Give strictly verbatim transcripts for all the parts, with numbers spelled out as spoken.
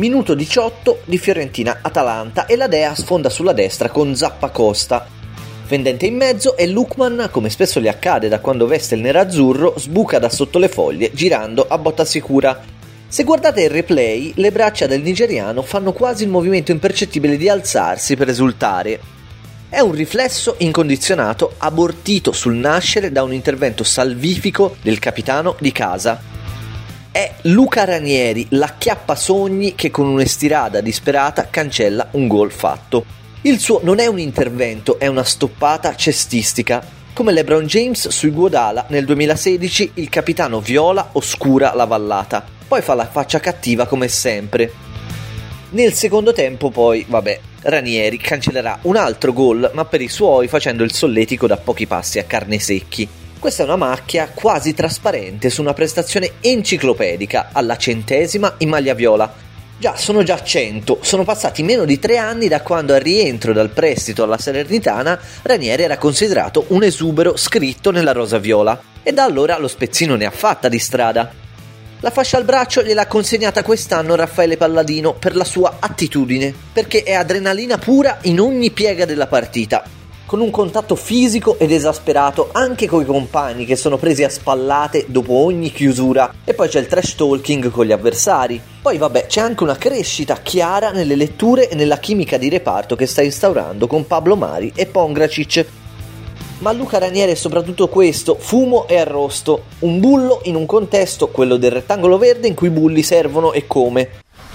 Minuto diciotto di Fiorentina-Atalanta e la Dea sfonda sulla destra con Zappacosta. Fendente in mezzo e Lookman, come spesso gli accade da quando veste il nerazzurro, sbuca da sotto le foglie girando a botta sicura. Se guardate il replay, le braccia del nigeriano fanno quasi il movimento impercettibile di alzarsi per esultare. È un riflesso incondizionato abortito sul nascere da un intervento salvifico del capitano di casa. È Luca Ranieri, l'acchiappasogni che con un'estirada disperata cancella un gol fatto. Il suo non è un intervento, è una stoppata cestistica. Come LeBron James su Iguodala nel duemilasedici, il capitano viola oscura la vallata, poi fa la faccia cattiva come sempre. Nel secondo tempo poi, vabbè, Ranieri cancellerà un altro gol, ma per i suoi facendo il solletico da pochi passi a Carnesecchi. Questa è una macchia quasi trasparente su una prestazione enciclopedica alla centesima in maglia viola. Già, sono già cento, sono passati meno di tre anni da quando al rientro dal prestito alla Salernitana Ranieri era considerato un esubero scritto nella rosa viola e da allora lo spezzino ne ha fatta di strada. La fascia al braccio gliel'ha consegnata quest'anno Raffaele Palladino per la sua attitudine, perché è adrenalina pura in ogni piega della partita, con un contatto fisico ed esasperato anche coi compagni che sono presi a spallate dopo ogni chiusura, e poi c'è il trash talking con gli avversari. Poi vabbè, c'è anche una crescita chiara nelle letture e nella chimica di reparto che sta instaurando con Pablo Mari e Pongracic. Ma Luca Ranieri è soprattutto questo: fumo e arrosto, un bullo in un contesto, quello del rettangolo verde, in cui i bulli servono e come.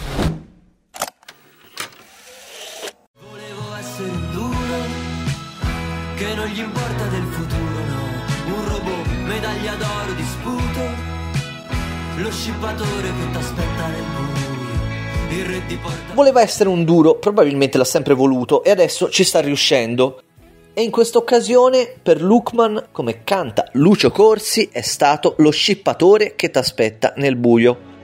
Volevo essere un duro, che non gli importa del futuro, no, un robot, medaglia d'oro di sputo, lo scippatore che t'aspetta nel buio, il re di porta... Voleva essere un duro, probabilmente l'ha sempre voluto e adesso ci sta riuscendo. E in questa occasione, per Lookman, come canta Lucio Corsi, è stato lo scippatore che t'aspetta nel buio.